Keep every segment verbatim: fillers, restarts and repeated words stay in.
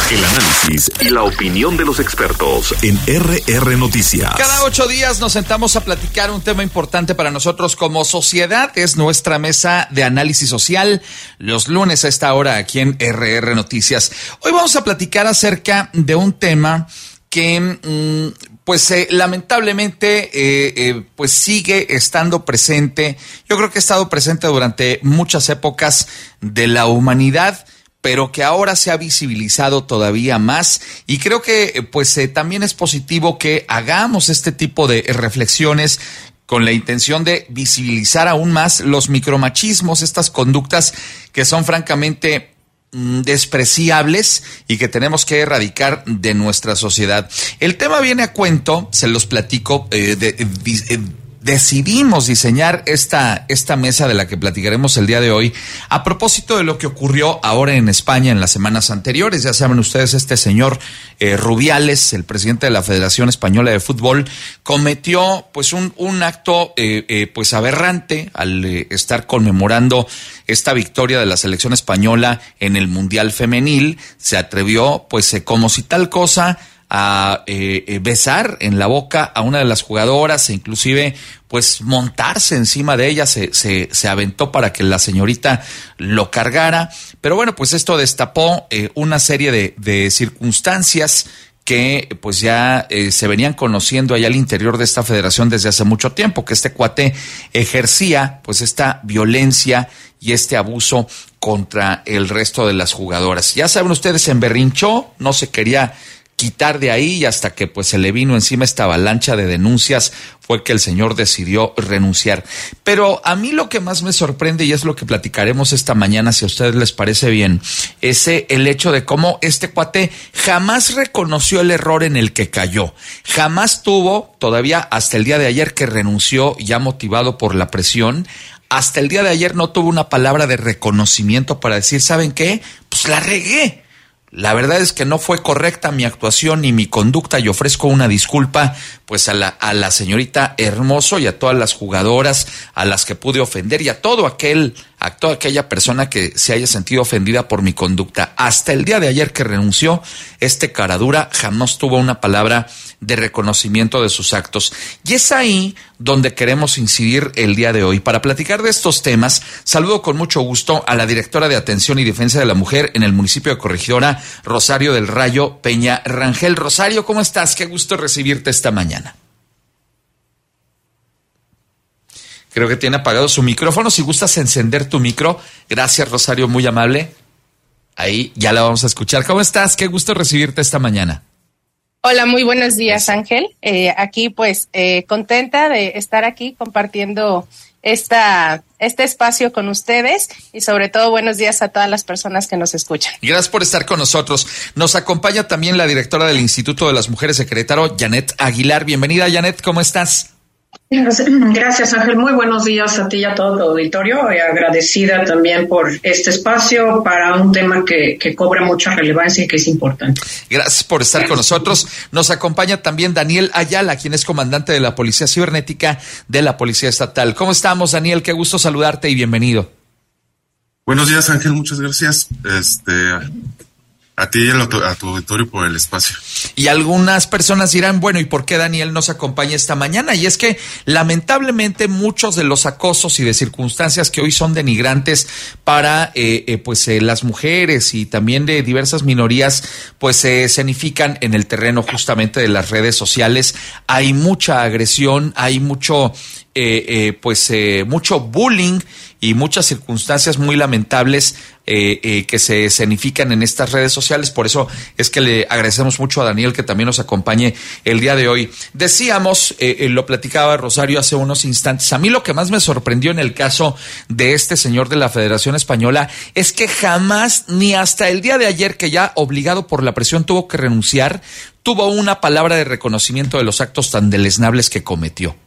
El análisis y la opinión de los expertos en R R Noticias. Cada ocho días nos sentamos a platicar un tema importante para nosotros como sociedad. Es nuestra mesa de análisis social, los lunes a esta hora aquí en R R Noticias. Hoy vamos a platicar acerca de un tema que mmm, pues eh, lamentablemente eh, eh, pues sigue estando presente. Yo creo que ha estado presente durante muchas épocas de la humanidad, pero que ahora se ha visibilizado todavía más, y creo que pues eh, también es positivo que hagamos este tipo de reflexiones con la intención de visibilizar aún más los micromachismos, estas conductas que son francamente mmm, despreciables y que tenemos que erradicar de nuestra sociedad. El tema viene a cuento, se los platico, eh, de, de, de decidimos diseñar esta, esta mesa de la que platicaremos el día de hoy a propósito de lo que ocurrió ahora en España en las semanas anteriores. Ya saben ustedes, este señor eh, Rubiales, el presidente de la Federación Española de Fútbol, cometió pues un, un acto eh, eh, pues aberrante al eh, estar conmemorando esta victoria de la selección española en el Mundial Femenil. Se atrevió pues eh, como si tal cosa a eh, eh, besar en la boca a una de las jugadoras e inclusive pues montarse encima de ella, se, se, se aventó para que la señorita lo cargara. Pero bueno, pues esto destapó eh, una serie de, de circunstancias que pues ya eh, se venían conociendo allá al interior de esta federación desde hace mucho tiempo, que este cuate ejercía pues esta violencia y este abuso contra el resto de las jugadoras. Ya saben ustedes, se emberrinchó, no se quería quitar de ahí, y hasta que pues se le vino encima esta avalancha de denuncias fue que el señor decidió renunciar. Pero a mí lo que más me sorprende, y es lo que platicaremos esta mañana, si a ustedes les parece bien, es el hecho de cómo este cuate jamás reconoció el error en el que cayó. Jamás tuvo, todavía hasta el día de ayer que renunció, ya motivado por la presión, hasta el día de ayer no tuvo una palabra de reconocimiento para decir, ¿saben qué? Pues la regué. La verdad es que no fue correcta mi actuación ni mi conducta, y ofrezco una disculpa pues a la, a la señorita Hermoso y a todas las jugadoras a las que pude ofender, y a todo aquel, a toda aquella persona que se haya sentido ofendida por mi conducta. Hasta el día de ayer que renunció, este caradura jamás tuvo una palabra de reconocimiento de sus actos. Y es ahí donde queremos incidir el día de hoy. Para platicar de estos temas, saludo con mucho gusto a la directora de Atención y Defensa de la Mujer en el municipio de Corregidora, Rosario del Rayo Peña Rangel. Rosario, ¿cómo estás? Qué gusto recibirte esta mañana. Creo que tiene apagado su micrófono. Si gustas encender tu micro. Gracias, Rosario, muy amable. Ahí ya la vamos a escuchar. ¿Cómo estás? Qué gusto recibirte esta mañana. Hola, muy buenos días, Ángel. Eh, aquí pues eh, contenta de estar aquí compartiendo esta, este espacio con ustedes, y sobre todo buenos días a todas las personas que nos escuchan. Gracias por estar con nosotros. Nos acompaña también la directora del Instituto de las Mujeres de Querétaro, Janet Aguilar. Bienvenida, Janet, ¿cómo estás? Gracias, Ángel. Muy buenos días a ti y a todo el auditorio. Eh, agradecida también por este espacio para un tema que, que cobra mucha relevancia y que es importante. Gracias por estar Gracias. con nosotros. Nos acompaña también Daniel Ayala, quien es comandante de la Policía Cibernética de la Policía Estatal. ¿Cómo estamos, Daniel? Qué gusto saludarte y bienvenido. Buenos días, Ángel. Muchas gracias. Este... A ti y a tu auditorio por el espacio. Y algunas personas dirán, bueno, ¿y por qué Daniel nos acompaña esta mañana? Y es que lamentablemente muchos de los acosos y de circunstancias que hoy son denigrantes para eh, eh, pues eh, las mujeres y también de diversas minorías, pues se eh, escenifican en el terreno justamente de las redes sociales. Hay mucha agresión, hay mucho eh, eh, pues eh, mucho bullying y muchas circunstancias muy lamentables eh, eh, que se escenifican en estas redes sociales. Por eso es que le agradecemos mucho a Daniel que también nos acompañe el día de hoy. Decíamos, eh, eh, lo platicaba Rosario hace unos instantes, a mí lo que más me sorprendió en el caso de este señor de la Federación Española es que jamás, ni hasta el día de ayer, que ya obligado por la presión tuvo que renunciar, tuvo una palabra de reconocimiento de los actos tan deleznables que cometió.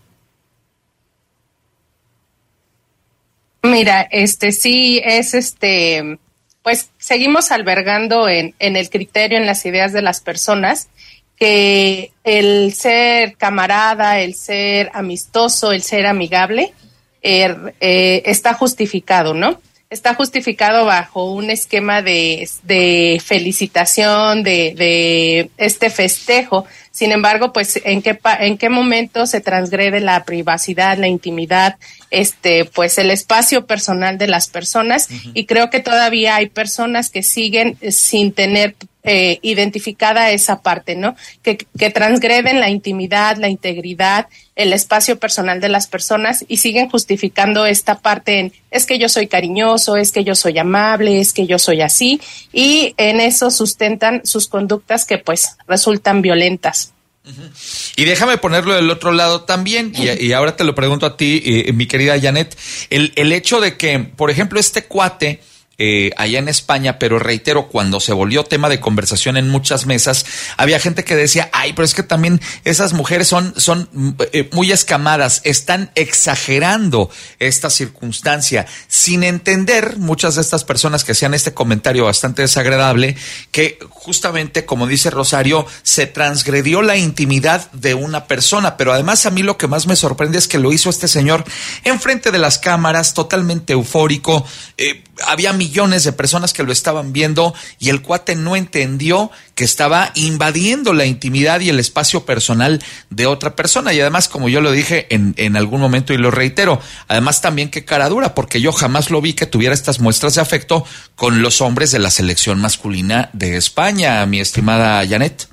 Mira, este sí es este, pues seguimos albergando en, en el criterio, en las ideas de las personas, que el ser camarada, el ser amistoso, el ser amigable, eh, eh, está justificado, ¿no? está justificado bajo un esquema de, de felicitación, de, de este festejo. Sin embargo, pues, ¿en qué, en qué momento se transgrede la privacidad, la intimidad, este, pues, el espacio personal de las personas? Uh-huh. Y creo que todavía hay personas que siguen sin tener eh, identificada esa parte, ¿no? Que, que transgreden la intimidad, la integridad, el espacio personal de las personas y siguen justificando esta parte en, es que yo soy cariñoso, es que yo soy amable, es que yo soy así, y en eso sustentan sus conductas que, pues, resultan violentas. Y déjame ponerlo del otro lado también, y, y ahora te lo pregunto a ti, eh, mi querida Janet, el, el hecho de que, por ejemplo, este cuate eh, allá en España, pero reitero, cuando se volvió tema de conversación en muchas mesas, había gente que decía, ay, pero es que también esas mujeres son, son eh, muy escamadas, están exagerando esta circunstancia, sin entender muchas de estas personas que hacían este comentario bastante desagradable, que justamente, como dice Rosario, se transgredió la intimidad de una persona, pero además a mí lo que más me sorprende es que lo hizo este señor enfrente de las cámaras, totalmente eufórico, eh, había millones de personas que lo estaban viendo y el cuate no entendió que estaba invadiendo la intimidad y el espacio personal de otra persona. Y además, como yo lo dije en, en algún momento y lo reitero, además también qué cara dura, porque yo jamás lo vi que tuviera estas muestras de afecto con los hombres de la selección masculina de España, mi estimada Janet.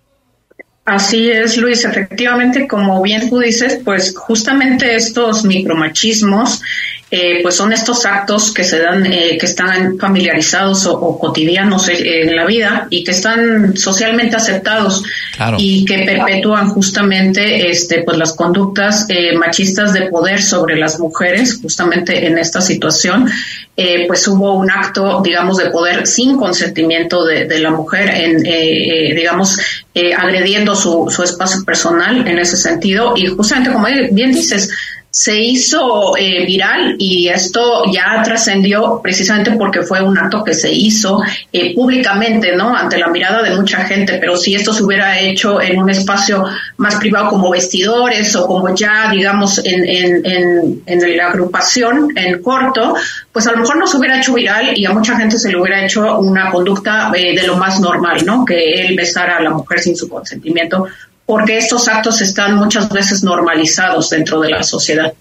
Así es, Luis. Efectivamente, como bien tú dices, pues justamente estos micromachismos, eh, pues son estos actos que se dan, eh, que están familiarizados o, o cotidianos en la vida y que están socialmente aceptados. Claro. Y que perpetúan justamente, este, pues las conductas eh, machistas de poder sobre las mujeres. Justamente en esta situación, eh, pues hubo un acto, digamos, de poder sin consentimiento de, de la mujer, en, eh, eh, digamos, eh, agrediendo su, su espacio personal en ese sentido. Y justamente, como bien dices, se hizo eh, viral y esto ya trascendió precisamente porque fue un acto que se hizo eh, públicamente, ¿no? Ante la mirada de mucha gente, pero si esto se hubiera hecho en un espacio más privado como vestidores o como ya, digamos, en, en, en, en la agrupación, en corto, pues a lo mejor no se hubiera hecho viral y a mucha gente se le hubiera hecho una conducta eh, de lo más normal, ¿no? Que él besara a la mujer sin su consentimiento, porque estos actos están muchas veces normalizados dentro de la sociedad.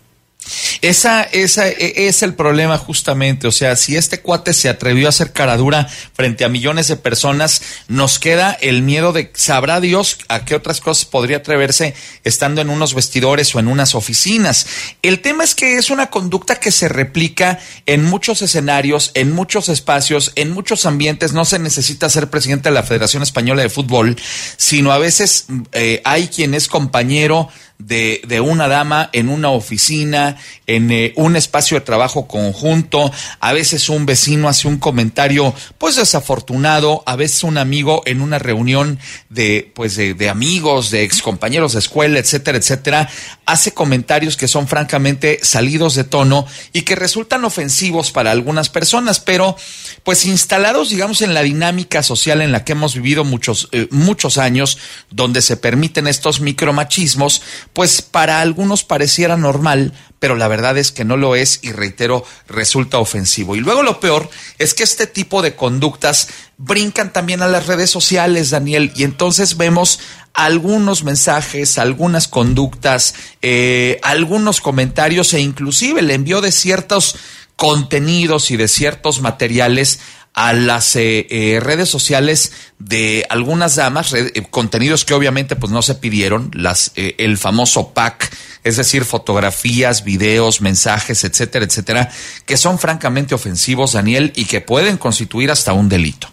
Esa, esa es el problema justamente, o sea, si este cuate se atrevió a hacer cara dura frente a millones de personas, nos queda el miedo de, sabrá Dios a qué otras cosas podría atreverse estando en unos vestidores o en unas oficinas. El tema es que es una conducta que se replica en muchos escenarios, en muchos espacios, en muchos ambientes. No se necesita ser presidente de la Federación Española de Fútbol, sino a veces eh, hay quien es compañero de, de una dama en una oficina, en eh, un espacio de trabajo conjunto. A veces un vecino hace un comentario pues desafortunado, a veces un amigo en una reunión de pues de, de amigos, de excompañeros de escuela, etcétera, etcétera, hace comentarios que son francamente salidos de tono y que resultan ofensivos para algunas personas, pero pues instalados, digamos, en la dinámica social en la que hemos vivido muchos eh, muchos años, donde se permiten estos micromachismos, pues para algunos pareciera normal, pero la verdad es que no lo es y, reitero, resulta ofensivo. Y luego lo peor es que este tipo de conductas brincan también a las redes sociales, Daniel, y entonces vemos algunos mensajes, algunas conductas, eh, algunos comentarios e inclusive el envío de ciertos contenidos y de ciertos materiales a las eh, eh, redes sociales de algunas damas, red, eh, contenidos que obviamente pues no se pidieron, las eh, el famoso pack, es decir, fotografías, videos, mensajes, etcétera, etcétera, que son francamente ofensivos, Daniel, y que pueden constituir hasta un delito.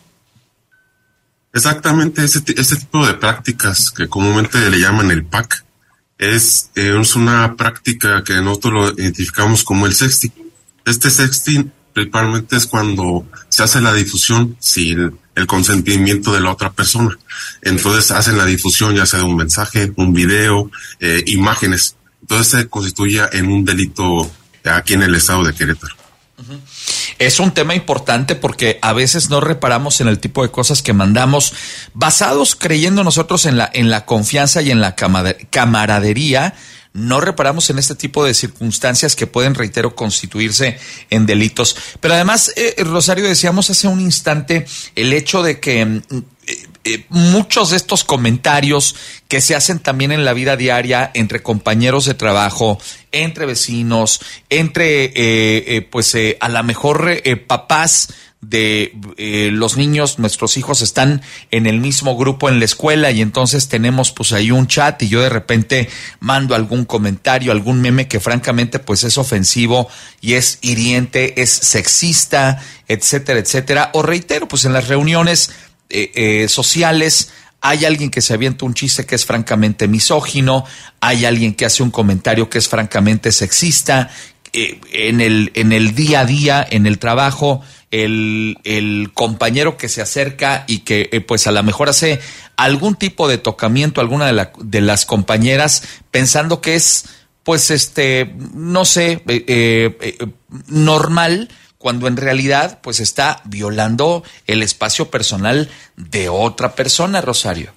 Exactamente, ese, ese tipo de prácticas que comúnmente le llaman el pack es, eh, es una práctica que nosotros lo identificamos como el sexting. Este sexting principalmente es cuando se hace la difusión sin el consentimiento de la otra persona. Entonces hacen la difusión ya sea de un mensaje, un video, eh, imágenes. Entonces se constituye en un delito aquí en el estado de Querétaro. Uh-huh. Es un tema importante porque a veces no reparamos en el tipo de cosas que mandamos, basados creyendo nosotros en la, en la confianza y en la camaradería. no reparamos en este tipo de circunstancias que pueden, reitero, constituirse en delitos. Pero además, eh, Rosario, decíamos hace un instante el hecho de que eh, eh, muchos de estos comentarios que se hacen también en la vida diaria entre compañeros de trabajo, entre vecinos, entre eh, eh, pues eh, a lo mejor eh, papás de eh, los niños, nuestros hijos están en el mismo grupo en la escuela y entonces tenemos pues ahí un chat y yo de repente mando algún comentario, algún meme que francamente pues es ofensivo y es hiriente, es sexista, etcétera, etcétera. O reitero, pues en las reuniones eh, eh, sociales hay alguien que se avienta un chiste que es francamente misógino, hay alguien que hace un comentario que es francamente sexista. Eh, en el en el día a día, en el trabajo, el, el compañero que se acerca y que eh, pues a lo mejor hace algún tipo de tocamiento a alguna de, la, de las compañeras pensando que es pues este no sé eh, eh, normal, cuando en realidad pues está violando el espacio personal de otra persona, Rosario.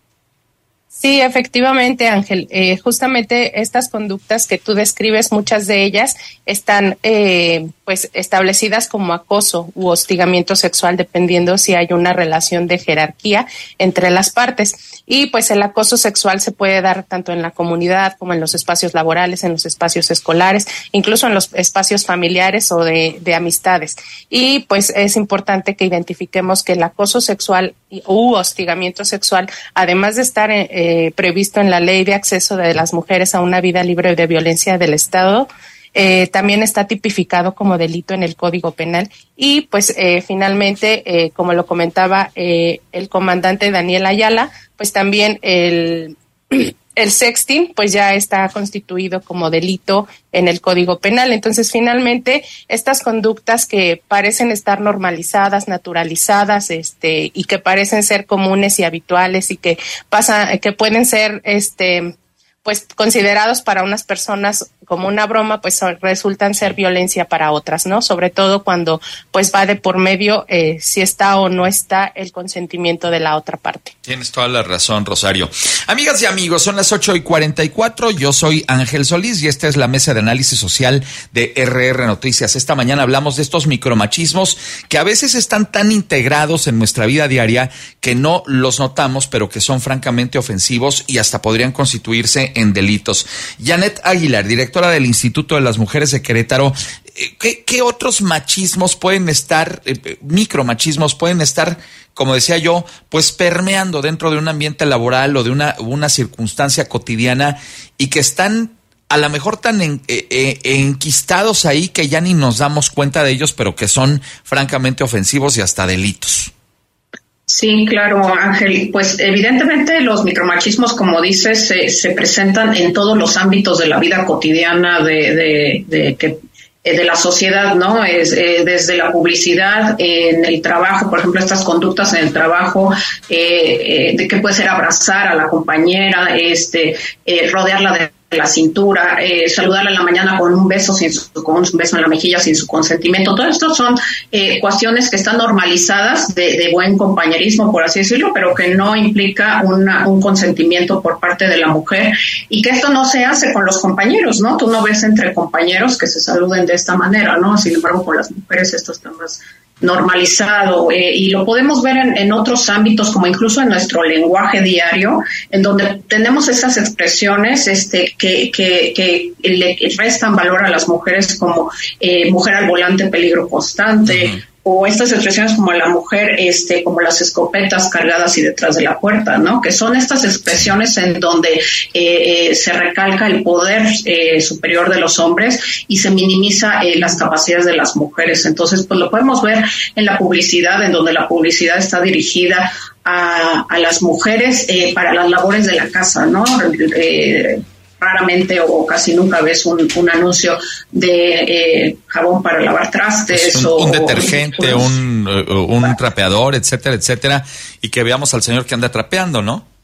Sí, efectivamente, Ángel. Eh, justamente estas conductas que tú describes, muchas de ellas están eh, pues establecidas como acoso u hostigamiento sexual, dependiendo si hay una relación de jerarquía entre las partes. Y pues el acoso sexual se puede dar tanto en la comunidad como en los espacios laborales, en los espacios escolares, incluso en los espacios familiares o de, de amistades. Y pues es importante que identifiquemos que el acoso sexual u hostigamiento sexual, además de estar eh, previsto en la Ley de Acceso de las Mujeres a una Vida Libre de Violencia del Estado, Eh, también está tipificado como delito en el Código Penal y pues eh, finalmente, eh, como lo comentaba eh, el comandante Daniel Ayala, pues también el, el sexting pues ya está constituido como delito en el Código Penal. Entonces finalmente estas conductas que parecen estar normalizadas, naturalizadas, este y que parecen ser comunes y habituales y que pasan, que pueden ser este pues considerados para unas personas como una broma, pues resultan ser violencia para otras, ¿no? Sobre todo cuando pues va de por medio eh, si está o no está el consentimiento de la otra parte. Tienes toda la razón, Rosario. Amigas y amigos, son las ocho y cuarenta y cuatro, yo soy Ángel Solís y esta es la mesa de análisis social de R R Noticias. Esta mañana hablamos de estos micromachismos que a veces están tan integrados en nuestra vida diaria que no los notamos, pero que son francamente ofensivos y hasta podrían constituirse en delitos. Janet Aguilar, directora del Instituto de las Mujeres de Querétaro, ¿qué, qué otros machismos pueden estar, eh, micromachismos pueden estar, como decía yo, pues permeando dentro de un ambiente laboral o de una, una circunstancia cotidiana y que están a lo mejor tan en, eh, eh, enquistados ahí que ya ni nos damos cuenta de ellos, pero que son francamente ofensivos y hasta delitos? Sí, claro, Ángel. Pues evidentemente los micromachismos, como dices, se, se presentan en todos los ámbitos de la vida cotidiana de, de, de, de, de la sociedad, ¿no? Es, eh, desde la publicidad, en el trabajo, por ejemplo, estas conductas en el trabajo, eh, eh, de que puede ser abrazar a la compañera, este, eh, rodearla de la cintura, eh, saludarla en la mañana con un beso sin su, con un beso en la mejilla sin su consentimiento. Todo esto son eh, cuestiones que están normalizadas de, de buen compañerismo, por así decirlo, pero que no implica una, un consentimiento por parte de la mujer y que esto no se hace con los compañeros, ¿no? Tú no ves entre compañeros que se saluden de esta manera, ¿no? Sin embargo, con las mujeres esto está más normalizado eh, y lo podemos ver en, en otros ámbitos, como incluso en nuestro lenguaje diario, en donde tenemos esas expresiones este que que, que le restan valor a las mujeres, como eh, mujer al volante, peligro constante. Uh-huh. O estas expresiones como la mujer, este, como las escopetas cargadas y detrás de la puerta, ¿no? Que son estas expresiones en donde eh, eh, se recalca el poder eh, superior de los hombres y se minimiza eh, las capacidades de las mujeres. Entonces, pues lo podemos ver en la publicidad, en donde la publicidad está dirigida a, a las mujeres eh, para las labores de la casa, ¿no? Eh, raramente o casi nunca ves un, un anuncio de eh, jabón para lavar trastes. Un, o un detergente, o, un, un trapeador, etcétera, etcétera, y que veamos al señor que anda trapeando, ¿no?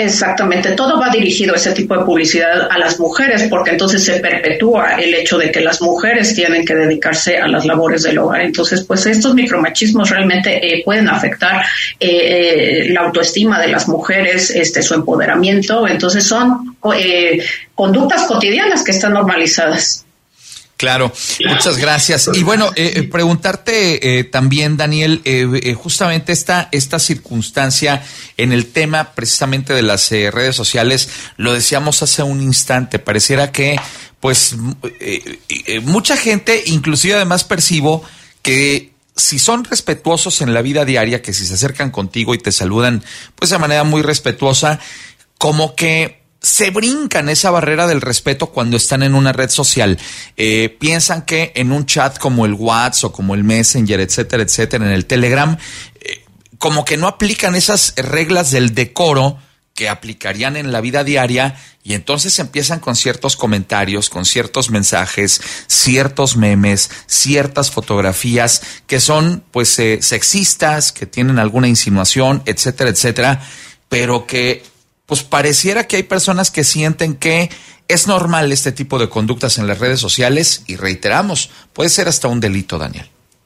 Exactamente, todo va dirigido a ese tipo de publicidad a las mujeres, porque entonces se perpetúa el hecho de que las mujeres tienen que dedicarse a las labores del hogar. Entonces, pues estos micromachismos realmente eh, pueden afectar eh, eh, la autoestima de las mujeres, este, su empoderamiento. Entonces son eh, conductas cotidianas que están normalizadas. Claro, muchas gracias. Y bueno, eh, preguntarte eh, también, Daniel, eh, eh, justamente esta, esta circunstancia en el tema precisamente de las eh, redes sociales, lo decíamos hace un instante, pareciera que pues eh, eh, mucha gente, inclusive además percibo que si son respetuosos en la vida diaria, que si se acercan contigo y te saludan pues de manera muy respetuosa, como que se brincan esa barrera del respeto cuando están en una red social. Eh, piensan que en un chat como el WhatsApp o como el Messenger, etcétera, etcétera, en el Telegram, eh, como que no aplican esas reglas del decoro que aplicarían en la vida diaria, y entonces empiezan con ciertos comentarios, con ciertos mensajes, ciertos memes, ciertas fotografías que son pues eh, sexistas, que tienen alguna insinuación, etcétera, etcétera, pero que pues pareciera que hay personas que sienten que es normal este tipo de conductas en las redes sociales, y reiteramos, puede ser hasta un delito, Daniel.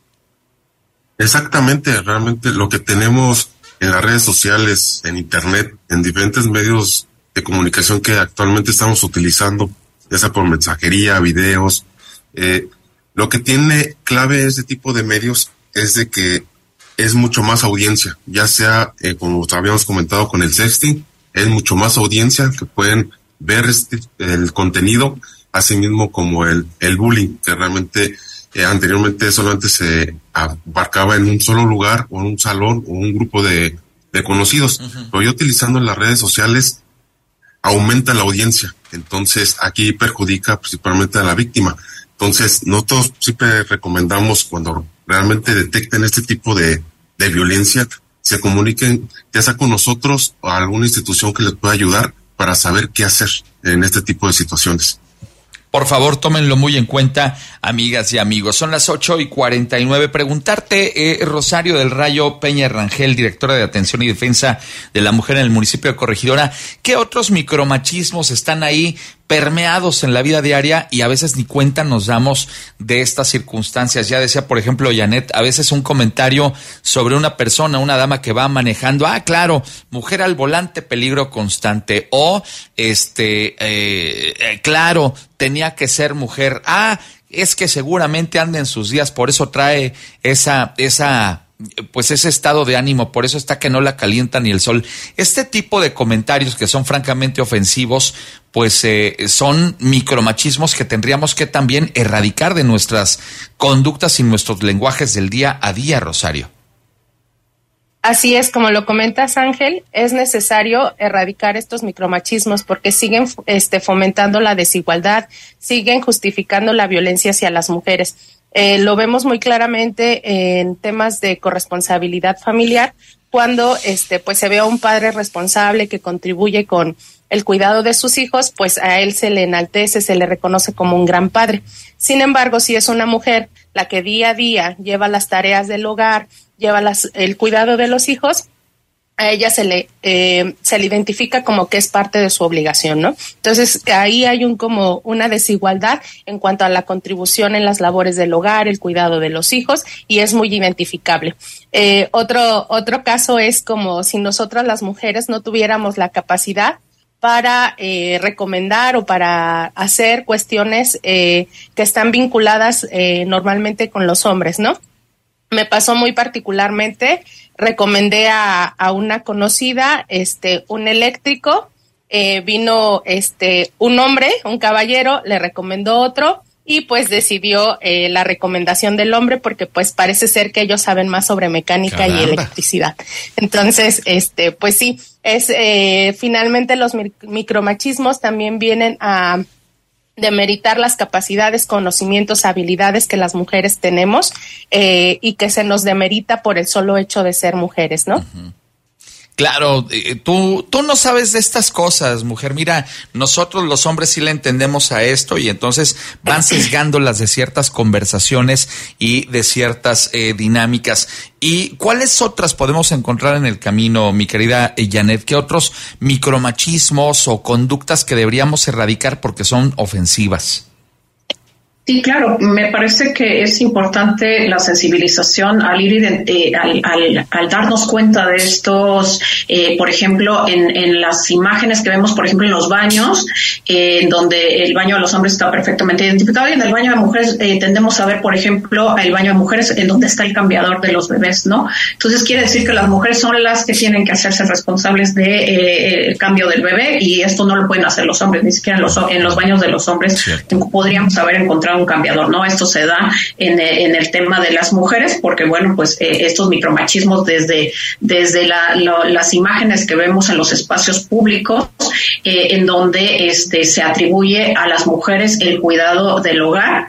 Exactamente, realmente lo que tenemos en las redes sociales, en internet, en diferentes medios de comunicación que actualmente estamos utilizando, ya sea por mensajería, videos, eh, lo que tiene clave este tipo de medios es de que es mucho más audiencia, ya sea, eh, como habíamos comentado con el sexting, es mucho más audiencia que pueden ver este, el contenido, así mismo como el, el bullying, que realmente eh, anteriormente solamente se abarcaba en un solo lugar o en un salón o un grupo de, de conocidos. Uh-huh. Pero ya utilizando las redes sociales aumenta la audiencia, entonces aquí perjudica principalmente a la víctima. Entonces nosotros siempre recomendamos, cuando realmente detecten este tipo de, de violencia, se comuniquen ya sea con nosotros o a alguna institución que les pueda ayudar para saber qué hacer en este tipo de situaciones. Por favor, tómenlo muy en cuenta, amigas y amigos. Son las ocho y cuarenta y nueve. Preguntarte, eh, Rosario del Rayo Peña Rangel, directora de Atención y Defensa de la Mujer en el municipio de Corregidora, ¿qué otros micromachismos están ahí permeados en la vida diaria y a veces ni cuenta nos damos de estas circunstancias? Ya decía, por ejemplo, Janet, a veces un comentario sobre una persona, una dama que va manejando, ah, claro, mujer al volante, peligro constante, o este, eh, eh, claro, tenía que ser mujer, ah, es que seguramente anda en sus días, por eso trae esa, esa, pues ese estado de ánimo, por eso está que no la calienta ni el sol. Este tipo de comentarios que son francamente ofensivos, pues eh, son micromachismos que tendríamos que también erradicar de nuestras conductas y nuestros lenguajes del día a día, Rosario. Así es, como lo comentas, Ángel, es necesario erradicar estos micromachismos porque siguen este, fomentando la desigualdad, siguen justificando la violencia hacia las mujeres. Eh, lo vemos muy claramente en temas de corresponsabilidad familiar, cuando este, pues se ve a un padre responsable que contribuye con el cuidado de sus hijos, pues a él se le enaltece, se le reconoce como un gran padre. Sin embargo, si es una mujer la que día a día lleva las tareas del hogar, lleva las, el cuidado de los hijos, a ella se le eh, se le identifica como que es parte de su obligación, ¿no? Entonces ahí hay un como una desigualdad en cuanto a la contribución en las labores del hogar, el cuidado de los hijos, y es muy identificable. Eh, otro otro caso es como si nosotras las mujeres no tuviéramos la capacidad para eh, recomendar o para hacer cuestiones eh, que están vinculadas eh, normalmente con los hombres, ¿no? Me pasó muy particularmente, recomendé a, a una conocida, este, un eléctrico, eh, vino este un hombre, un caballero, le recomendó otro y pues decidió eh, la recomendación del hombre porque pues parece ser que ellos saben más sobre mecánica Caramba. y electricidad. Entonces, este, pues sí, es eh, finalmente los micromachismos también vienen a demeritar las capacidades, conocimientos, habilidades que las mujeres tenemos eh, y que se nos demerita por el solo hecho de ser mujeres, ¿no? Uh-huh. Claro, tú, tú no sabes de estas cosas, mujer. Mira, nosotros los hombres sí le entendemos a esto y entonces van sesgándolas de ciertas conversaciones y de ciertas eh, dinámicas. ¿Y cuáles otras podemos encontrar en el camino, mi querida Janet? ¿Qué otros micromachismos o conductas que deberíamos erradicar porque son ofensivas? Sí, claro, me parece que es importante la sensibilización al ir eh, al, al, al darnos cuenta de estos, eh, por ejemplo, en, en las imágenes que vemos, por ejemplo, en los baños, eh, en donde el baño de los hombres está perfectamente identificado y en el baño de mujeres eh, tendemos a ver, por ejemplo, el baño de mujeres en donde está el cambiador de los bebés, ¿no? Entonces quiere decir que las mujeres son las que tienen que hacerse responsables de eh, el cambio del bebé y esto no lo pueden hacer los hombres, ni siquiera en los, en los baños de los hombres Cierto. podríamos haber encontrado un cambiador, ¿no? Esto se da en, en el tema de las mujeres porque, bueno, pues eh, estos micromachismos desde, desde la, lo, las imágenes que vemos en los espacios públicos, eh, en donde este, se atribuye a las mujeres el cuidado del hogar.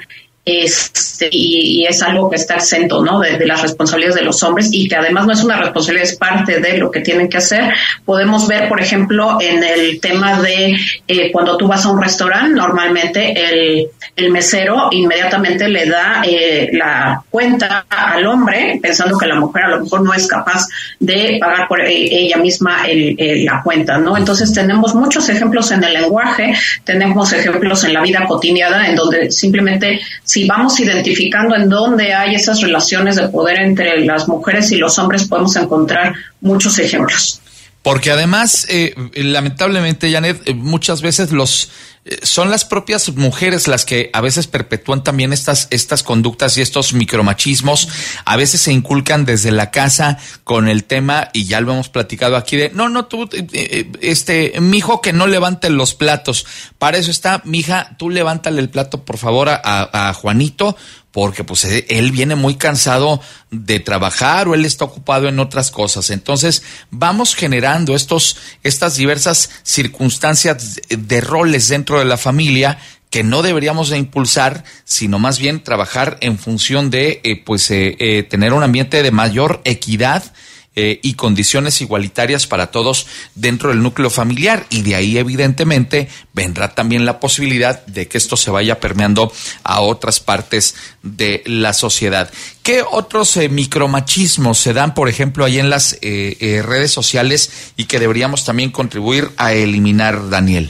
Este, y, y es algo que está exento, ¿no? De, de las responsabilidades de los hombres y que además no es una responsabilidad, es parte de lo que tienen que hacer. Podemos ver, por ejemplo, en el tema de eh, cuando tú vas a un restaurante, normalmente el, el mesero inmediatamente le da eh, la cuenta al hombre, pensando que la mujer a lo mejor no es capaz de pagar por ella misma el, el, la cuenta, ¿no? Entonces tenemos muchos ejemplos en el lenguaje, tenemos ejemplos en la vida cotidiana en donde simplemente si vamos identificando en dónde hay esas relaciones de poder entre las mujeres y los hombres, podemos encontrar muchos ejemplos. Porque además, eh, lamentablemente, Janet, eh, muchas veces los eh, son las propias mujeres las que a veces perpetúan también estas estas conductas y estos micromachismos. A veces se inculcan desde la casa con el tema, y ya lo hemos platicado aquí, de no, no, tú, eh, este, mijo, que no levante los platos. Para eso está, mija, tú levántale el plato, por favor, a, a Juanito, porque pues él viene muy cansado de trabajar o él está ocupado en otras cosas. Entonces vamos generando estos, estas diversas circunstancias de roles dentro de la familia que no deberíamos de impulsar, sino más bien trabajar en función de eh, pues eh, eh, tener un ambiente de mayor equidad Eh, y condiciones igualitarias para todos dentro del núcleo familiar, y de ahí evidentemente vendrá también la posibilidad de que esto se vaya permeando a otras partes de la sociedad. ¿Qué otros eh, micromachismos se dan, por ejemplo, ahí en las eh, eh, redes sociales y que deberíamos también contribuir a eliminar, Daniel?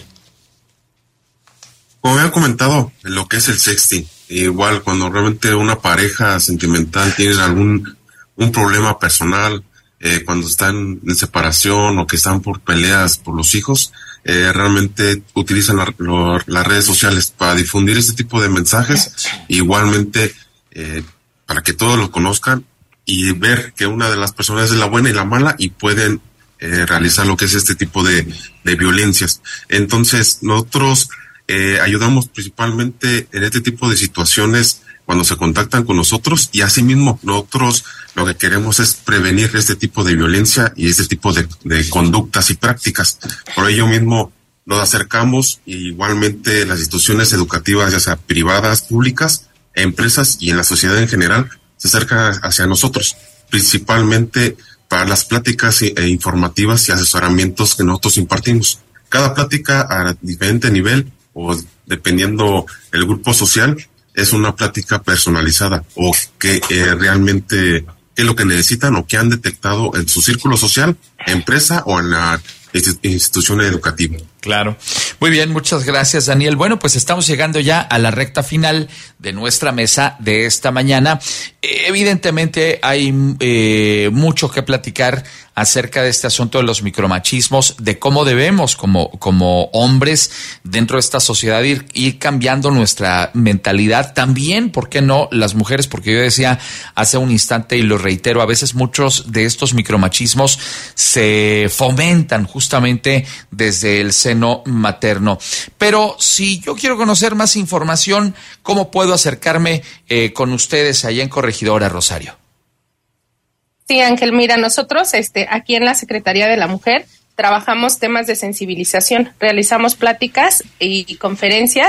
Como había comentado, lo que es el sexting, igual cuando realmente una pareja sentimental tiene algún un problema personal, Eh, cuando están en separación o que están por peleas por los hijos, eh, realmente utilizan la, lo, las redes sociales para difundir este tipo de mensajes, igualmente eh, para que todos lo conozcan y ver que una de las personas es la buena y la mala y pueden eh, realizar lo que es este tipo de, de violencias. Entonces nosotros eh, ayudamos principalmente en este tipo de situaciones cuando se contactan con nosotros, y asimismo nosotros lo que queremos es prevenir este tipo de violencia y este tipo de, de conductas y prácticas. Por ello mismo nos acercamos, y igualmente las instituciones educativas, ya sea privadas, públicas, empresas y en la sociedad en general, se acercan hacia nosotros, principalmente para las pláticas e informativas y asesoramientos que nosotros impartimos. Cada plática a diferente nivel o dependiendo el grupo social, es una plática personalizada o que eh, realmente qué es lo que necesitan o que han detectado en su círculo social, empresa o en la institución educativa. Claro. Muy bien, muchas gracias, Daniel. Bueno, pues estamos llegando ya a la recta final de nuestra mesa de esta mañana. Eh, evidentemente hay eh, mucho que platicar acerca de este asunto de los micromachismos, de cómo debemos como, como hombres dentro de esta sociedad ir, ir cambiando nuestra mentalidad. También, ¿por qué no?, las mujeres, porque yo decía hace un instante y lo reitero, a veces muchos de estos micromachismos se fomentan justamente desde el seno materno. Pero si yo quiero conocer más información, ¿cómo puedo acercarme eh, con ustedes allá en Corregidora, Rosario? Sí, Ángel, mira, nosotros este, aquí en la Secretaría de la Mujer trabajamos temas de sensibilización, realizamos pláticas y conferencias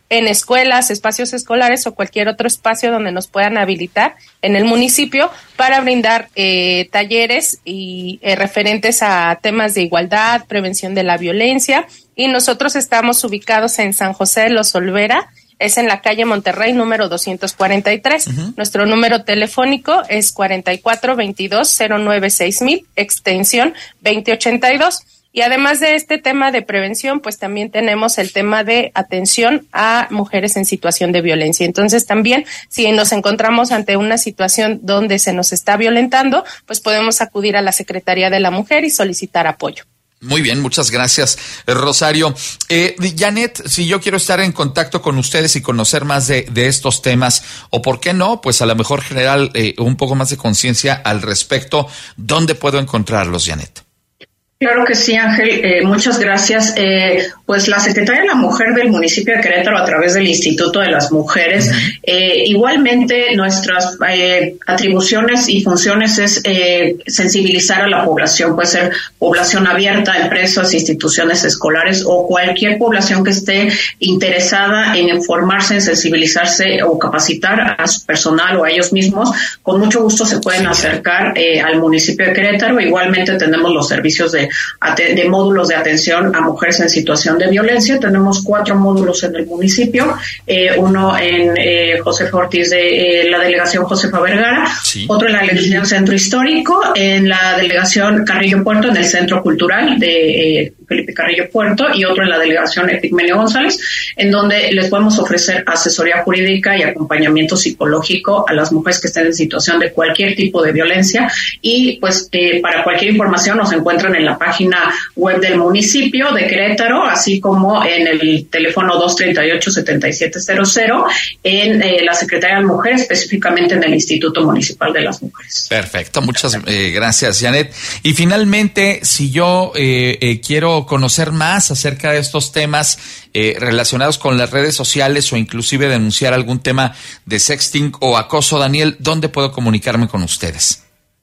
en escuelas, espacios escolares o cualquier otro espacio donde nos puedan habilitar en el municipio para brindar eh, talleres y eh, referentes a temas de igualdad, prevención de la violencia. Y nosotros estamos ubicados en San José de los Olvera, es en la calle Monterrey número doscientos cuarenta y tres. Uh-huh. Nuestro número telefónico es cuarenta y cuatro veintidós cero nueve seis mil, extensión veinte ochenta y dos. Y además de este tema de prevención, pues también tenemos el tema de atención a mujeres en situación de violencia. Entonces también, si nos encontramos ante una situación donde se nos está violentando, pues podemos acudir a la Secretaría de la Mujer y solicitar apoyo. Muy bien, muchas gracias, Rosario. Eh, Janet, si yo quiero estar en contacto con ustedes y conocer más de, de estos temas, o por qué no, pues a lo mejor generar eh, un poco más de conciencia al respecto, ¿dónde puedo encontrarlos, Janet? Claro que sí, Ángel, eh, muchas gracias. Eh, pues la Secretaría de la Mujer del municipio de Querétaro, a través del Instituto de las Mujeres, eh, igualmente nuestras eh, atribuciones y funciones es eh, sensibilizar a la población, puede ser población abierta, empresas, instituciones escolares o cualquier población que esté interesada en informarse, en sensibilizarse o capacitar a su personal o a ellos mismos. Con mucho gusto se pueden acercar eh, al municipio de Querétaro. Igualmente tenemos los servicios de de módulos de atención a mujeres en situación de violencia. Tenemos cuatro módulos en el municipio, eh, uno en eh, Josefa Ortiz de eh, la delegación Josefa Vergara, sí. Otro en la delegación Centro Histórico, en la delegación Carrillo Puerto, en el Centro Cultural de eh, Felipe Carrillo Puerto, y otro en la delegación Epigmenio González, en donde les podemos ofrecer asesoría jurídica y acompañamiento psicológico a las mujeres que estén en situación de cualquier tipo de violencia. Y pues eh, para cualquier información nos encuentran en la página web del municipio de Querétaro, así como en el teléfono dos treinta y ocho, setenta y siete cero cero, en eh, la Secretaría de la Mujer, específicamente en el Instituto Municipal de las Mujeres. Perfecto, muchas eh, gracias, Janet. Y finalmente, si yo eh, eh, quiero conocer más acerca de estos temas eh, relacionados con las redes sociales o inclusive denunciar algún tema de sexting o acoso, Daniel, ¿dónde puedo comunicarme con ustedes?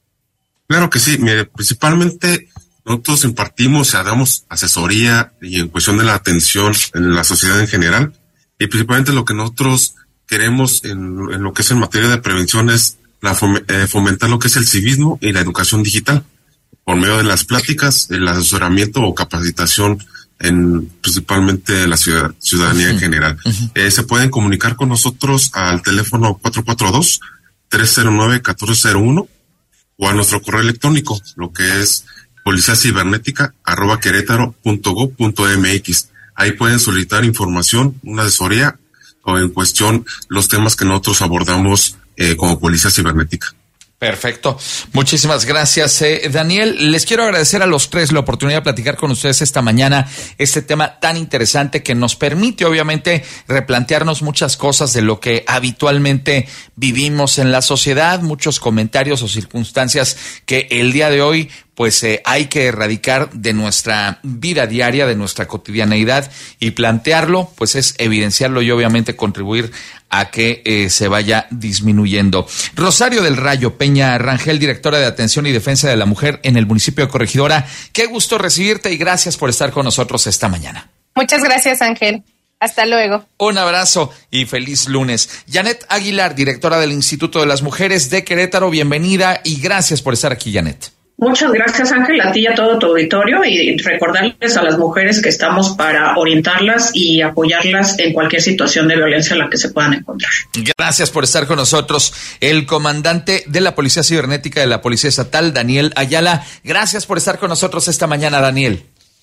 Claro que sí, mire, principalmente nosotros impartimos y damos asesoría y en cuestión de la atención en la sociedad en general, y principalmente lo que nosotros queremos en, en lo que es en materia de prevención es la fom- eh, fomentar lo que es el civismo y la educación digital por medio de las pláticas, el asesoramiento o capacitación en principalmente la ciudad, ciudadanía uh-huh. en general. Uh-huh. Eh, se pueden comunicar con nosotros al teléfono cuatro cuatro dos, tres cero nueve, uno cuatro cero uno o a nuestro correo electrónico, lo que es policía cibernética arroba querétaro punto gob punto mx. Ahí pueden solicitar información, una asesoría o en cuestión los temas que nosotros abordamos eh, como policía cibernética. Perfecto. Muchísimas gracias, eh, Daniel. Les quiero agradecer a los tres la oportunidad de platicar con ustedes esta mañana este tema tan interesante que nos permite, obviamente, replantearnos muchas cosas de lo que habitualmente vivimos en la sociedad, muchos comentarios o circunstancias que el día de hoy pues eh, hay que erradicar de nuestra vida diaria, de nuestra cotidianeidad, y plantearlo, pues es evidenciarlo y obviamente contribuir a que eh, se vaya disminuyendo. Rosario del Rayo Peña Rangel, directora de Atención y Defensa de la Mujer en el municipio de Corregidora, qué gusto recibirte y gracias por estar con nosotros esta mañana. Muchas gracias, Ángel. Hasta luego. Un abrazo y feliz lunes. Janet Aguilar, directora del Instituto de las Mujeres de Querétaro, bienvenida y gracias por estar aquí, Janet. Muchas gracias, Ángel, a ti y a todo tu auditorio, y recordarles a las mujeres que estamos para orientarlas y apoyarlas en cualquier situación de violencia en la que se puedan encontrar. Gracias por estar con nosotros. El comandante de la Policía Cibernética de la Policía Estatal, Daniel Ayala. Gracias por estar con nosotros esta mañana, Daniel.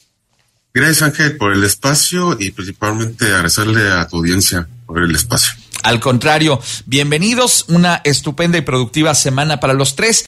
Gracias, Ángel, por el espacio y principalmente agradecerle a tu audiencia por el espacio. Al contrario, bienvenidos, una estupenda y productiva semana para los tres.